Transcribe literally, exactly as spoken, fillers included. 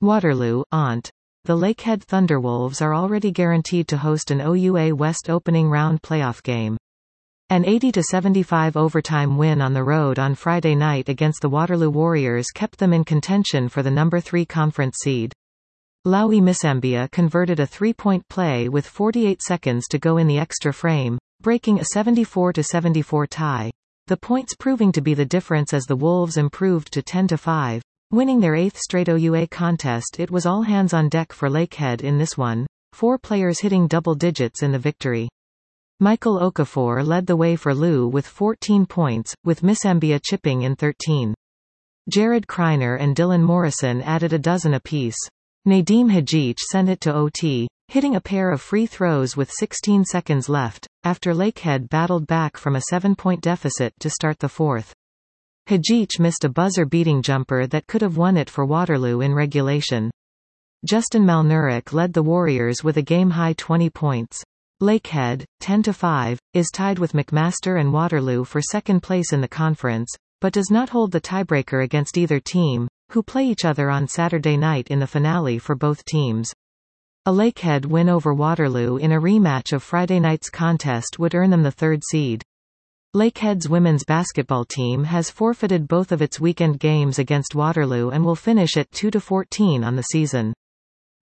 Waterloo, Ont. The Lakehead Thunderwolves are already guaranteed to host an O U A West opening round playoff game. An eighty to seventy-five overtime win on the road on Friday night against the Waterloo Warriors kept them in contention for the number three conference seed. Lowy Misambia converted a three-point play with forty-eight seconds to go in the extra frame, breaking a seventy-four to seventy-four tie. The points proving to be the difference as the Wolves improved to ten to five. Winning their eighth straight O U A contest, it was all hands on deck for Lakehead in this one, four players hitting double digits in the victory. Michael Okafor led the way for Lou with fourteen points, with Misambia chipping in thirteen. Jared Kreiner and Dylan Morrison added a dozen apiece. Nadim Hajic sent it to O T, hitting a pair of free throws with sixteen seconds left, after Lakehead battled back from a seven-point deficit to start the fourth. Hajic missed a buzzer-beating jumper that could have won it for Waterloo in regulation. Justin Malnurek led the Warriors with a game-high twenty points. Lakehead, ten to five, is tied with McMaster and Waterloo for second place in the conference, but does not hold the tiebreaker against either team, who play each other on Saturday night in the finale for both teams. A Lakehead win over Waterloo in a rematch of Friday night's contest would earn them the third seed. Lakehead's women's basketball team has forfeited both of its weekend games against Waterloo and will finish at two to fourteen on the season.